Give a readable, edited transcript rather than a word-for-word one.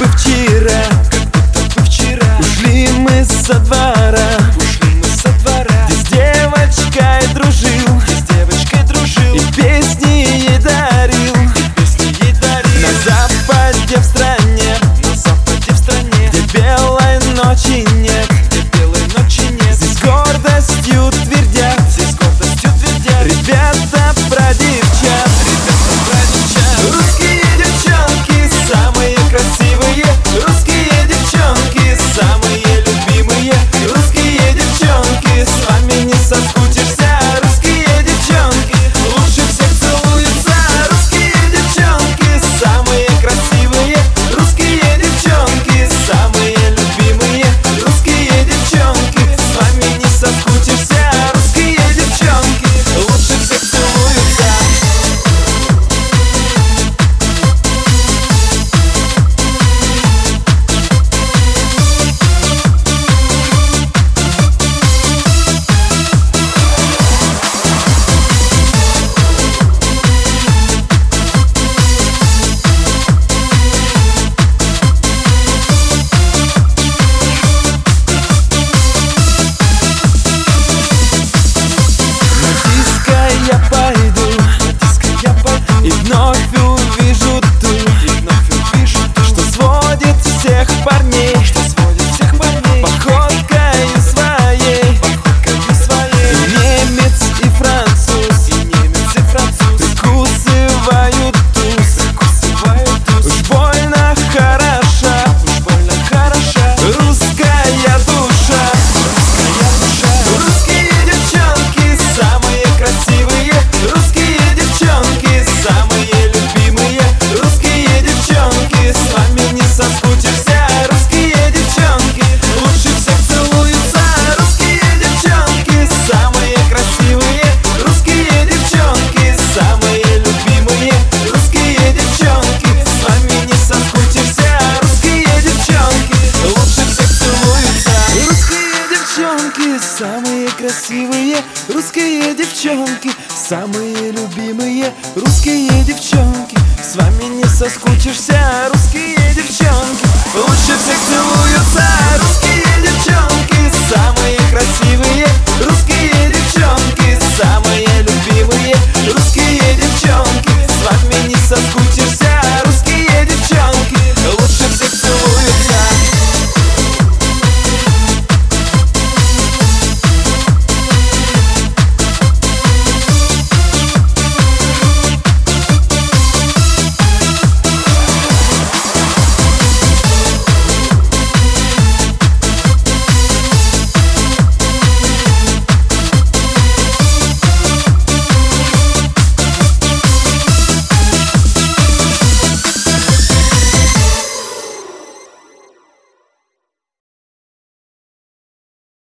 бы вчера, ушли мы со двора, где с девочкой дружил, и песни ей дарил. На западе в стране, где белой ночи нет, здесь гордостью твердят ребята про девчат. Русские девчонки самые красивые, русские девчонки самые любимые, русские девчонки, с вами не соскучишься, русские девчонки лучше всех целуются. Русские девчонки самые красивые, русские девчонки самые любимые, русские девчонки, с вами не соскучишься, русские девчонки лучше всех целуются. Я пойду, и вновь увижу ту, что сводит всех парней походкой своей. И немец, и француз прикусывают туз. Уж больно хороша русская душа. Русские девчонки самые красивые, русские девчонки самые любимые, русские девчонки, с вами не соскучишься, русские девчонки лучше всех целуются. Русские девчонки самые красивые, русские девчонки самые любимые, русские девчонки, с вами не соскучишься, русские девчонки лучше всех целуются. Русские девчонки самые красивые, русские девчонки самые любимые, русские девчонки, с вами не соскучишься, русские девчонки лучше всех целуются. Русские девчонки самые красивые, русские